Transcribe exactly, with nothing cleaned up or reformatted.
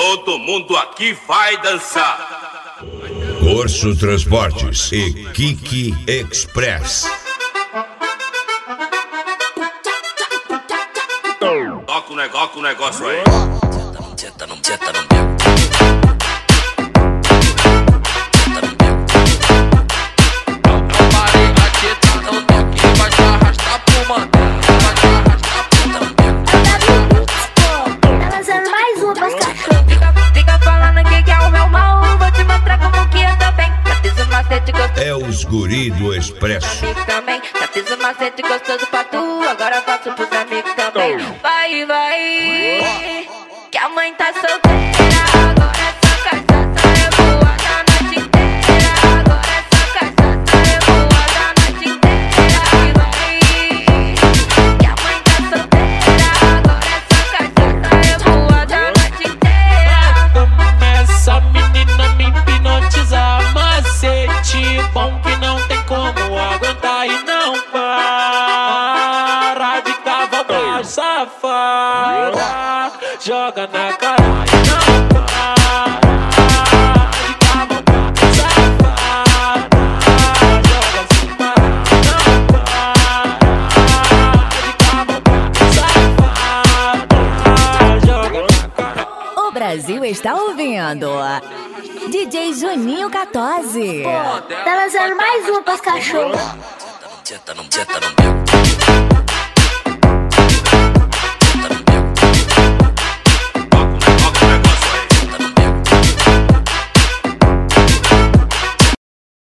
Todo mundo aqui vai dançar. Corso Transportes e Kiki Express. Toca o negócio, o negócio aí. Senta no, senta no meu. Senta no meu. Eu parei aqui, tá no toque. Vai te arrastar pro mandar. Vai te arrastar pro mandar. Tá lançando mais um pras cachorros. Fica, fica falando que que é o meu mal. Vou te mostrar como que eu tô bem. Já fiz o macete gostoso. É os guri do Expresso. Amigos também. Já fiz o macete gostoso pra tu. Agora faço pros amigos também. Vai, vai. Que a mãe tá solteira. Agora é só cachaça revoada a noite inteira. Agora é só cachaça revoada a noite inteira. Vai, que a mãe tá solteira. Agora é só cachaça revoada a noite inteira. Começa a menina me hipnotizar. Macete bom que não tem como aguentar e não para de cavalgar, safada. Joga na cara e não para de cavalgar, safada. Joga sem parar, não para de cavalgar, safada. Joga na cara. O Brasil está ouvindo D J Juninho quatorze. Tá lançando mais um pras cachorros. Senta no, senta no meu.